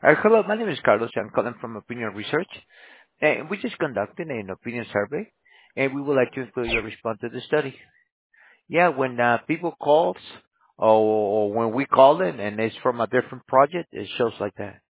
Hello, my name is Carlos. I'm calling from Opinion Research, and we just conducted an opinion survey, and we would like to include your response to the study. Yeah, when people calls or when we call it and it's from a different project, it shows like that.